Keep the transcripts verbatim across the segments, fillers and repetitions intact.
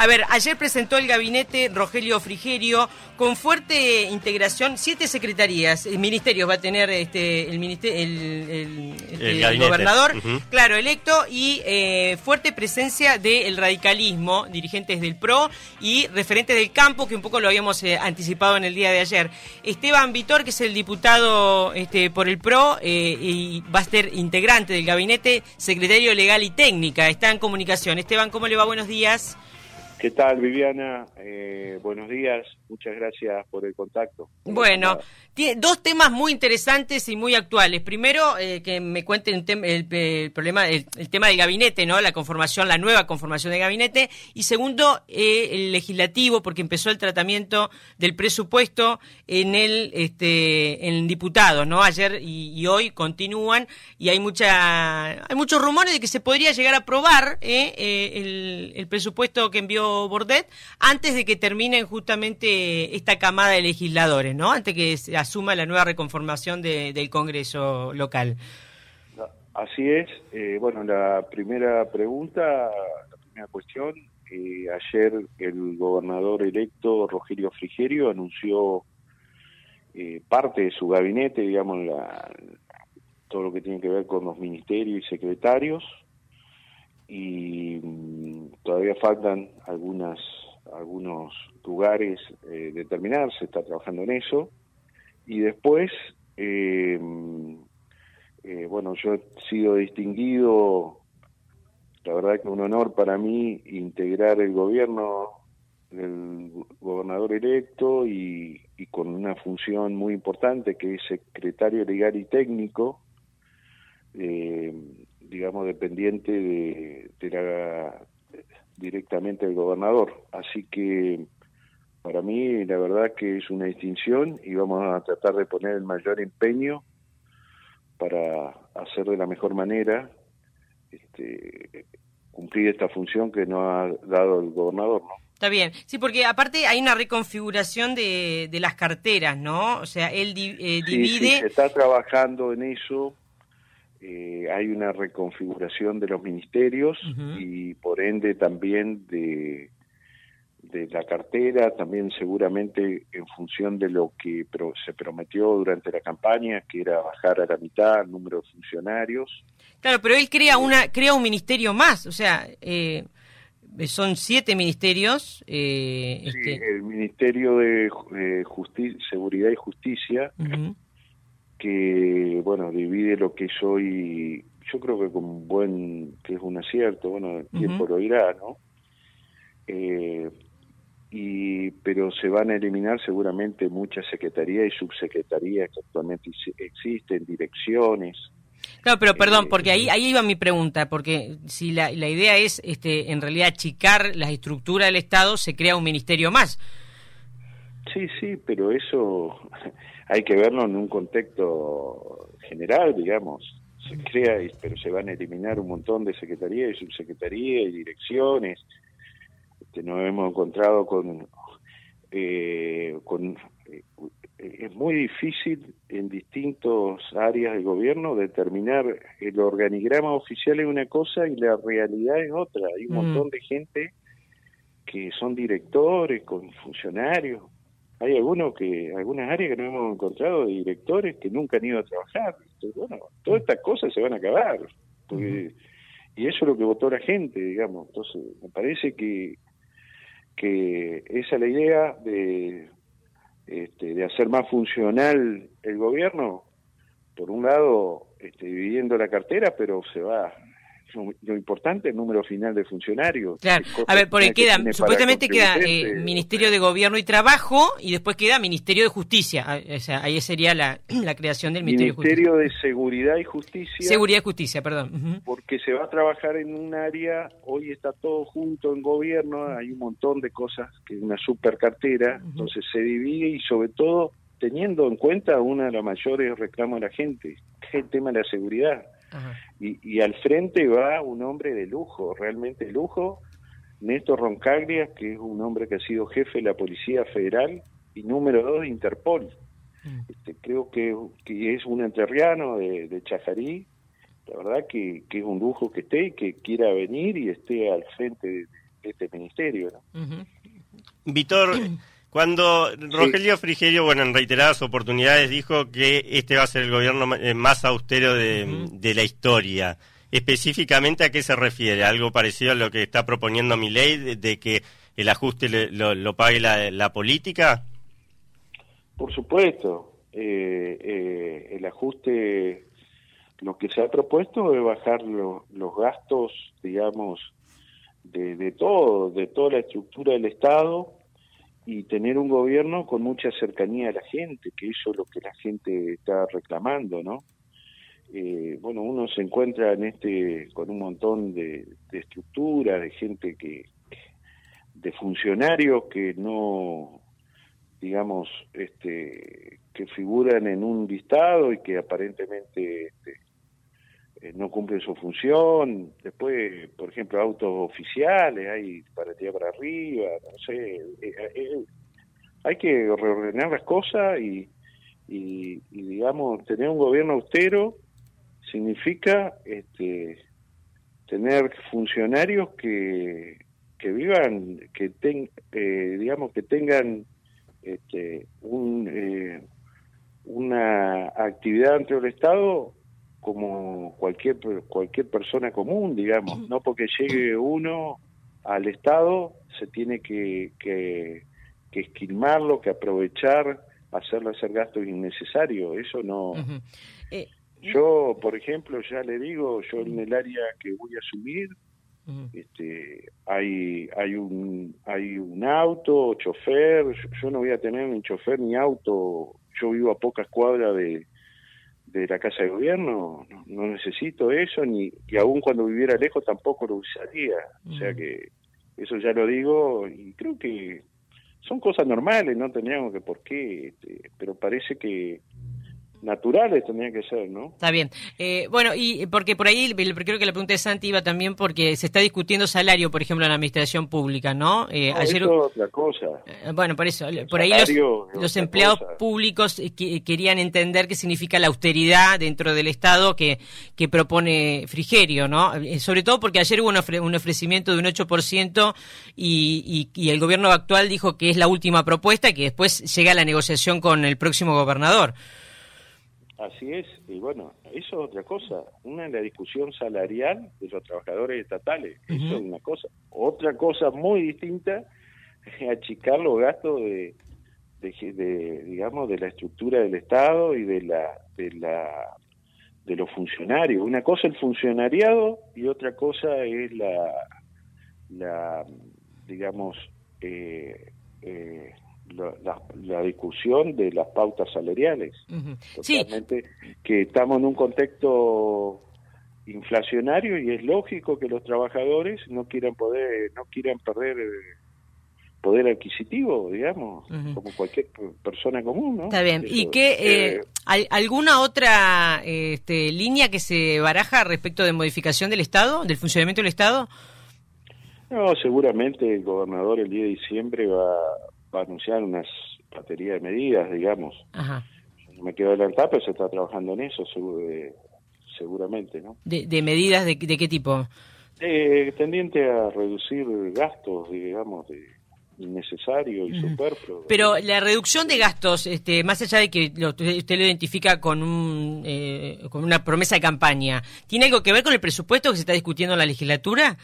A ver, ayer presentó el gabinete Rogelio Frigerio con fuerte integración, siete secretarías, ministerios va a tener este el ministerio, el, el, el, el gobernador, uh-huh. claro, electo, y eh, fuerte presencia del radicalismo, dirigentes del P R O y referentes del campo, que un poco lo habíamos eh, anticipado en el día de ayer. Esteban Vitor, que es el diputado este, por el P R O eh, y va a ser integrante del gabinete, secretario legal y técnica, está en comunicación. Esteban, ¿cómo le va? Buenos días. ¿Qué tal, Viviana? Eh, buenos días, muchas gracias por el contacto. Bueno, tiene dos temas muy interesantes y muy actuales. Primero, eh, que me cuenten tem- el, el problema, el, el tema del gabinete, ¿no? La conformación, la nueva conformación del gabinete. Y segundo, eh, el legislativo, porque empezó el tratamiento del presupuesto en el, este, en diputados, ¿no? Ayer y, y hoy continúan y hay mucha, hay muchos rumores de que se podría llegar a aprobar eh, eh, el, el presupuesto que envió Bordet antes de que terminen justamente esta camada de legisladores, ¿no? Antes que se asuma la nueva reconformación de, del Congreso local. Así es. Eh, bueno, la primera pregunta, la primera cuestión, eh, ayer el gobernador electo Rogelio Frigerio anunció eh, parte de su gabinete, digamos, la, todo lo que tiene que ver con los ministerios y secretarios, y mmm, todavía faltan algunas algunos lugares eh, determinados, se está trabajando en eso, y después eh, eh, bueno, yo he sido distinguido, la verdad que un honor para mí integrar el gobierno del gobernador electo y, y con una función muy importante que es secretario legal y técnico, eh, digamos, dependiente de, de la directamente del gobernador. Así que para mí la verdad que es una distinción y vamos a tratar de poner el mayor empeño para hacer de la mejor manera este, cumplir esta función que nos ha dado el gobernador, ¿no? Está bien, sí, porque aparte hay una reconfiguración de, de las carteras, ¿no? O sea, él di, eh, divide... Sí, sí, se está trabajando en eso. Eh, hay una reconfiguración de los ministerios uh-huh. y por ende también de, de la cartera, también seguramente en función de lo que pro, se prometió durante la campaña, que era bajar a la mitad el número de funcionarios. Claro, pero él crea una crea un ministerio más, o sea, eh, son siete ministerios. Eh, sí, este... el Ministerio de eh, Justi- Seguridad y Justicia, uh-huh. que, bueno, divide lo que soy, yo creo que con buen, que es un acierto, bueno, el tiempo uh-huh. lo dirá, ¿no? Eh, y pero se van a eliminar seguramente muchas secretarías y subsecretarías que actualmente existen, direcciones. Claro, pero perdón, porque ahí ahí iba mi pregunta, porque si la, la idea es este en realidad achicar la estructura del Estado, se crea un ministerio más. Sí, sí, pero eso hay que verlo en un contexto general, digamos. Se crea, pero se van a eliminar un montón de secretarías y subsecretarías y direcciones. Este, nos hemos encontrado con... Eh, con eh, es muy difícil en distintas áreas del gobierno determinar el organigrama oficial es una cosa y la realidad es otra. Hay un mm. montón de gente que son directores, con funcionarios. Hay algunos que, algunas áreas que nos hemos encontrado de directores que nunca han ido a trabajar. Entonces, bueno, todas estas cosas se van a acabar. Porque, y eso es lo que votó la gente, digamos. Entonces, me parece que, que esa es la idea de, este, de hacer más funcional el gobierno. Por un lado, este, dividiendo la cartera, pero se va... Lo importante es el número final de funcionarios. Claro, a ver, porque queda, supuestamente queda eh, Ministerio de Gobierno y Trabajo y después queda Ministerio de Justicia. O sea, ahí sería la, la creación del Ministerio, Ministerio de Justicia. de Seguridad y Justicia. Seguridad y Justicia, perdón. Uh-huh. Porque se va a trabajar en un área, hoy está todo junto en gobierno, hay un montón de cosas, que es una super cartera, uh-huh. entonces se divide y sobre todo teniendo en cuenta uno de los mayores reclamos de la gente, que es el tema de la seguridad. Y, y al frente va un hombre de lujo, realmente de lujo, Néstor Roncaglia, que es un hombre que ha sido jefe de la Policía Federal y número dos de Interpol. Mm. Este, creo que, que es un entrerriano de, de Chajarí, la verdad que, que es un lujo que esté y que quiera venir y esté al frente de, este ministerio, ¿no? Uh-huh. Víctor, cuando Rogelio sí. Frigerio, bueno, en reiteradas oportunidades dijo que este va a ser el gobierno más austero de, uh-huh. de la historia, específicamente, ¿a qué se refiere? ¿Algo parecido a lo que está proponiendo Milei, de, de que el ajuste le, lo, lo pague la, la política? Por supuesto, eh, eh, el ajuste, lo que se ha propuesto es bajar lo, los gastos, digamos, de, de todo, de toda la estructura del Estado, y tener un gobierno con mucha cercanía a la gente, que eso es lo que la gente está reclamando, ¿no? Eh, bueno, uno se encuentra en este con un montón de, de estructura, de gente que, de funcionarios que no, digamos, este, que figuran en un listado y que aparentemente este, eh, no cumplen su función. Después, por ejemplo, autos oficiales, hay para tirar para arriba, no sé, eh, eh, hay que reordenar las cosas y, y, y, digamos, tener un gobierno austero significa este, tener funcionarios que, que vivan, que ten, eh, digamos, que tengan este, un, eh, una actividad dentro del Estado como cualquier cualquier persona común, digamos, no porque llegue uno al Estado se tiene que, que, que esquilmarlo, que aprovechar, hacerle hacer gastos innecesarios, eso no... Uh-huh. eh... Yo, por ejemplo, ya le digo, yo en el área que voy a asumir, uh-huh. este, hay hay un hay un auto, chofer, yo, yo no voy a tener ni chofer ni auto, yo vivo a pocas cuadras de, de la casa de gobierno, no, no necesito eso, ni y aún cuando viviera lejos tampoco lo usaría, uh-huh. O sea que eso ya lo digo y creo que son cosas normales, no tendríamos que por qué, este, pero parece que naturales tendría que ser, ¿no? Está bien. Eh, bueno, y porque por ahí, creo que la pregunta de Santi iba también porque se está discutiendo salario, por ejemplo, en la administración pública, ¿no? Eh, no ayer, eso es otra cosa. Eh, bueno, por eso, el por ahí los, los empleados cosa. públicos que, querían entender qué significa la austeridad dentro del Estado que, que propone Frigerio, ¿no? Eh, sobre todo porque ayer hubo un, ofre, un ofrecimiento de un ocho por ciento y, y, y el gobierno actual dijo que es la última propuesta y que después llega la negociación con el próximo gobernador. Así es, y bueno, eso es otra cosa. Una es la discusión salarial de los trabajadores estatales, uh-huh. Eso es una cosa. Otra cosa muy distinta es achicar los gastos de, de, de, digamos, de la estructura del Estado y de la, de la, de los funcionarios. Una cosa es el funcionariado y otra cosa es la, la, digamos, eh, eh, La, la, la discusión de las pautas salariales. Uh-huh. Totalmente, sí. Que estamos en un contexto inflacionario y es lógico que los trabajadores no quieran poder, no quieran perder poder adquisitivo, digamos, uh-huh. Como cualquier persona común, ¿no? Está bien. Eso, ¿y qué eh, eh, alguna otra este, línea que se baraja respecto de modificación del Estado, del funcionamiento del Estado? No, seguramente el gobernador el diez de diciembre va va a anunciar unas batería de medidas, digamos. Ajá. No me quiero adelantar, pero se está trabajando en eso, seguro, eh, seguramente, ¿no? ¿De, de medidas de, de qué tipo? Eh, tendiente a reducir gastos, digamos, de innecesario y uh-huh. superfluo. Pero la reducción de gastos, este, más allá de que lo, usted lo identifica con un eh, con una promesa de campaña, ¿tiene algo que ver con el presupuesto que se está discutiendo en la legislatura?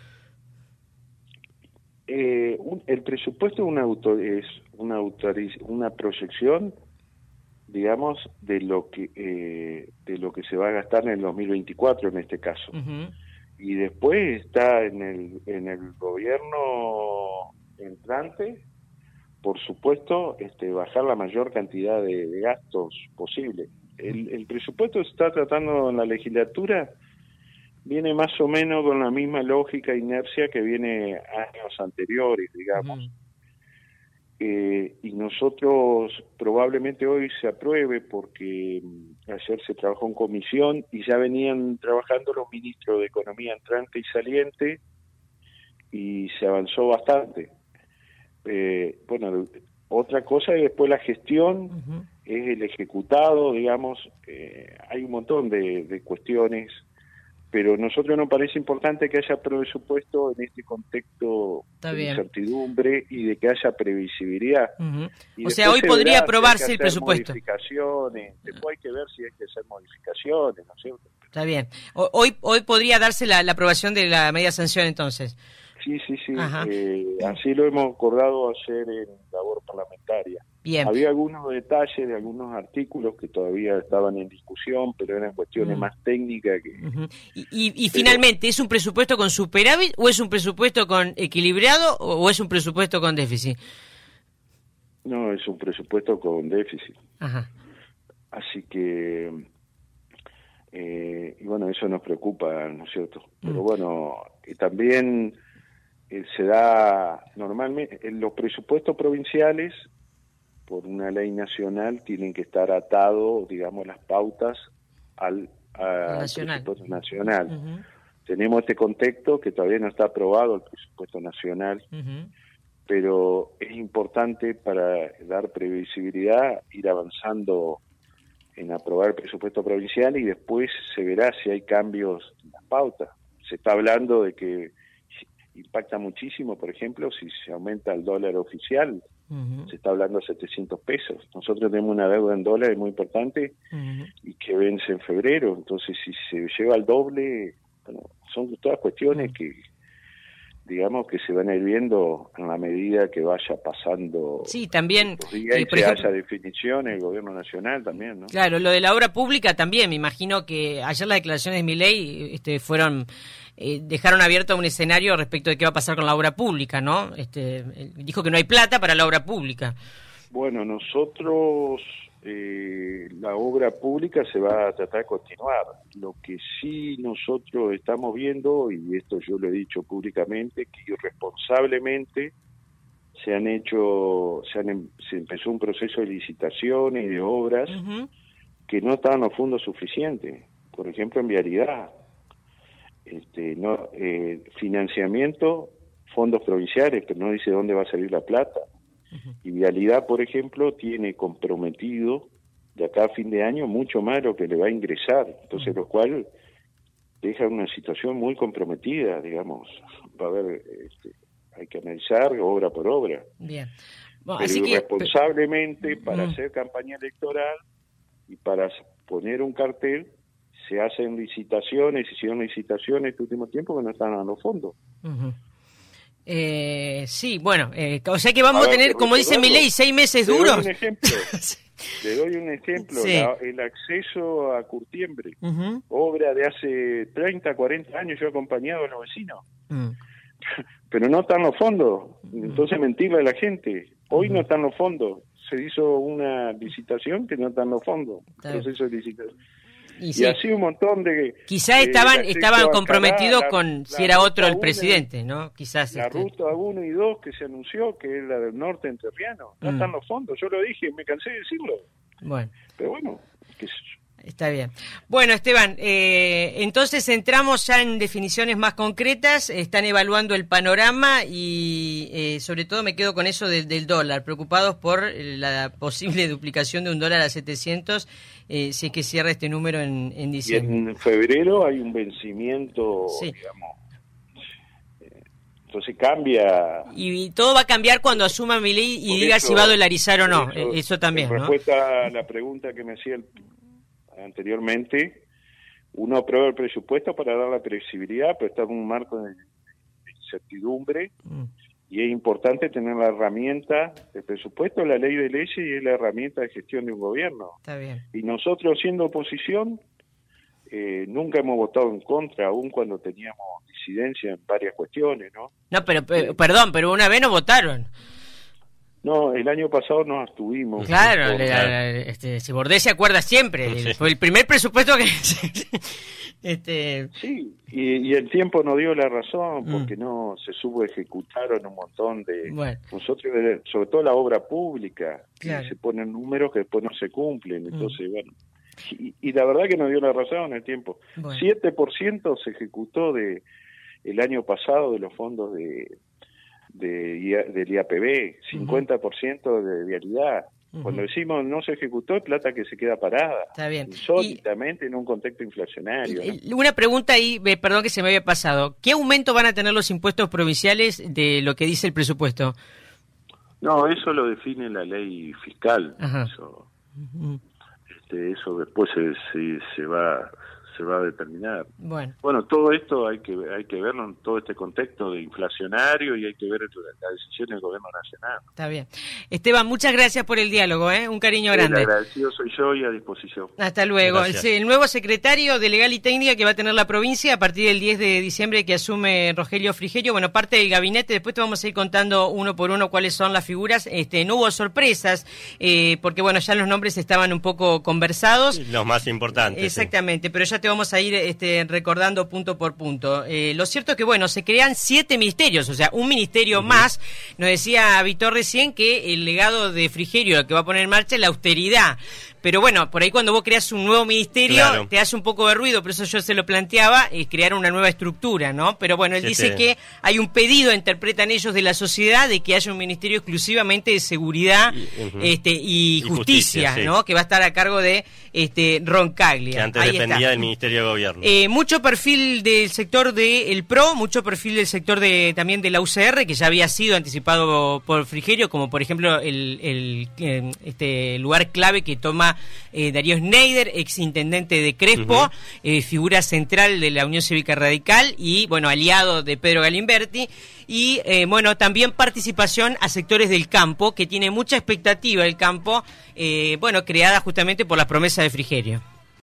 Eh, un, el presupuesto es una, auto, es una, autoriz, una proyección, digamos, de lo que eh, de lo que se va a gastar en el dos mil veinticuatro en este caso. Uh-huh. Y después está en el en el gobierno entrante, por supuesto, este bajar la mayor cantidad de, de gastos posible. El, el presupuesto se está tratando en la legislatura, viene más o menos con la misma lógica e inercia que viene años anteriores, digamos. Uh-huh. Eh, y nosotros probablemente hoy se apruebe porque ayer se trabajó en comisión y ya venían trabajando los ministros de Economía entrante y saliente y se avanzó bastante. Eh, bueno, otra cosa es después la gestión, uh-huh. Es el ejecutado, digamos, eh, hay un montón de, de cuestiones pero a nosotros nos parece importante que haya presupuesto en este contexto Está de bien. incertidumbre y de que haya previsibilidad. Uh-huh. Y o sea, hoy podría verá, aprobarse si hay el que hacer presupuesto. Modificaciones, después hay que ver si hay que hacer modificaciones, ¿no es cierto? Está bien. O, hoy hoy podría darse la, la aprobación de la media sanción, entonces. Sí, sí, sí. Ajá. Eh, así lo hemos acordado ayer en labor parlamentaria. Bien. Había algunos detalles de algunos artículos que todavía estaban en discusión, pero eran cuestiones Mm. más técnicas que... Uh-huh. Y, y, y Pero- finalmente, ¿es un presupuesto con superávit o es un presupuesto con equilibrado o, o es un presupuesto con déficit? No, es un presupuesto con déficit. Ajá. Así que, eh, y bueno, eso nos preocupa, ¿no es cierto? Pero Mm. bueno, y también eh, se da normalmente, en los presupuestos provinciales, por una ley nacional, tienen que estar atados, digamos, las pautas al, a- al Nacional. presupuesto nacional. Uh-huh. Tenemos este contexto que todavía no está aprobado el presupuesto nacional, Uh-huh. pero es importante para dar previsibilidad ir avanzando en aprobar el presupuesto provincial y después se verá si hay cambios en las pautas. Se está hablando de que impacta muchísimo, por ejemplo, si se aumenta el dólar oficial, Uh-huh. se está hablando de setecientos pesos. Nosotros tenemos una deuda en dólares muy importante Uh-huh. y que vence en febrero, entonces si se lleva al doble, bueno, son todas cuestiones que, digamos, que se van a ir viendo en la medida que vaya pasando Sí, también, los días eh, y por se ejemplo- haya definiciones el gobierno nacional también, ¿no? Claro, lo de la obra pública también, me imagino que ayer las declaraciones de Milei este, fueron, eh, dejaron abierto un escenario respecto de qué va a pasar con la obra pública, ¿no? Este, él dijo que no hay plata para la obra pública. Bueno, nosotros, eh, la obra pública se va a tratar de continuar. Lo que sí nosotros estamos viendo, y esto yo lo he dicho públicamente, que irresponsablemente se han hecho, se, han, em- se empezó un proceso de licitaciones y de obras Uh-huh. que no estaban los fondos suficientes. Por ejemplo, en vialidad, este, no, eh, financiamiento, fondos provinciales, pero no dice dónde va a salir la plata. Uh-huh. Y Vialidad, por ejemplo, tiene comprometido de acá a fin de año mucho más lo que le va a ingresar, entonces lo cual deja una situación muy comprometida, digamos. Va a haber, este, hay que analizar obra por obra. Bien. Bueno, Pero así que, irresponsablemente, para Mm. hacer campaña electoral y para poner un cartel, se hacen licitaciones, hicieron licitaciones este último tiempo que no están a los fondos. uh-huh. eh, sí, bueno, eh, o sea que vamos A a, ver, tener, te como dice recuerdo. Milei, seis meses Te doy duros. un ejemplo. Le doy un ejemplo, Sí. la- el acceso a Curtiembre, Uh-huh. obra de hace treinta, cuarenta años, yo he acompañado a los vecinos, Mm. pero no están los fondos, entonces mentirle a la gente, hoy no están los fondos, se hizo una licitación que no están los fondos, Está bien. proceso de licitación. Y Y sí, así un montón de... quizá eh, estaban el acceso estaban a comprometidos Alcalá, con la- si la era otro ruta el uno, presidente, ¿no? Quizás. La este, ruta uno y dos que se anunció, que es la del norte entrerriano, no Mm. están los fondos, yo lo dije, me cansé de decirlo, Bueno. pero bueno, qué sé yo. Está bien. Bueno, Esteban, eh, entonces entramos ya en definiciones más concretas, están evaluando el panorama y eh, sobre todo me quedo con eso del, del dólar, preocupados por eh, la posible duplicación de un dólar a setecientos, eh, si es que cierra este número en, en Y diciembre. en febrero hay un vencimiento, Sí. digamos. Eh, Entonces cambia. Y, y todo va a cambiar cuando asuma Milei y Por diga eso- si va a dolarizar o por no, eso, eh, eso también, En ¿no? respuesta a la pregunta que me hacía el- anteriormente, uno aprueba el presupuesto para dar la previsibilidad, pero está en un marco de de incertidumbre. Mm. Y es importante tener la herramienta, el presupuesto, la ley de leyes y es la herramienta de gestión de un gobierno. Está bien. Y nosotros, siendo oposición, eh, nunca hemos votado en contra, aun cuando teníamos disidencia en varias cuestiones, ¿no? No, pero, pero- perdón, pero una vez no votaron. No, el año pasado nos abstuvimos. Claro, Por- le- la- la- este, si Bordé se acuerda siempre, Sí. el- fue el primer presupuesto que... este, Sí, y, y el tiempo nos dio la razón, Mm. porque no se subejecutaron un montón de... bueno, Nosotros, eh, sobre todo la obra pública, que Claro. se ponen números que después no se cumplen, Mm. entonces, bueno... Y, y la verdad que nos dio la razón el tiempo. bueno. siete por ciento se ejecutó de el año pasado de los fondos de, de I A- del I A P B, cincuenta por ciento de vialidad. Uh-huh. Cuando decimos no se ejecutó, es plata que se queda parada. Está bien. Insólitamente y, en un contexto inflacionario. Y, ¿no? Una pregunta ahí, perdón que se me había pasado. ¿Qué aumento van a tener los impuestos provinciales de lo que dice el presupuesto? No, eso lo define la ley fiscal. Ajá. Eso, uh-huh. este, eso después se, se, se va... se va a determinar. Bueno, bueno todo esto hay que hay que verlo en todo este contexto de inflacionario y hay que ver la decisión del gobierno nacional. Está bien. Esteban, muchas gracias por el diálogo, ¿eh? Un cariño grande. El agradecido soy yo y a disposición. Hasta luego. El, el nuevo secretario de Legal y Técnica que va a tener la provincia a partir del diez de diciembre que asume Rogelio Frigerio, bueno, parte del gabinete, después te vamos a ir contando uno por uno cuáles son las figuras. Este, no hubo sorpresas, eh, porque bueno, ya los nombres estaban un poco conversados. Los más importantes. Exactamente, sí. Pero ya te vamos a ir este, recordando punto por punto. Eh, lo cierto es que, bueno, se crean siete ministerios, o sea, un ministerio uh-huh. más. Nos decía Víctor recién que el legado de Frigerio, lo que va a poner en marcha es la austeridad. Pero bueno, por ahí cuando vos creas un nuevo ministerio, claro. te hace un poco de ruido, por eso yo se lo planteaba, es crear una nueva estructura, ¿no? Pero bueno, él dice que hay un pedido, interpretan ellos de la sociedad, de que haya un ministerio exclusivamente de seguridad y, uh-huh. este, y, y justicia, justicia sí. ¿no? Que va a estar a cargo de este Roncaglia. Que antes ahí dependía está. del Ministerio de Gobierno. Eh, mucho perfil del sector del P R O, mucho perfil del sector de también de la U C R, que ya había sido anticipado por Frigerio, como por ejemplo el, el, el este lugar clave que toma Eh, Darío Schneider, ex intendente de Crespo, uh-huh. eh, figura central de la Unión Cívica Radical y, bueno, aliado de Pedro Galimberti. Y, eh, bueno, también participación a sectores del campo, que tiene mucha expectativa el campo, eh, bueno, creada justamente por las promesas de Frigerio.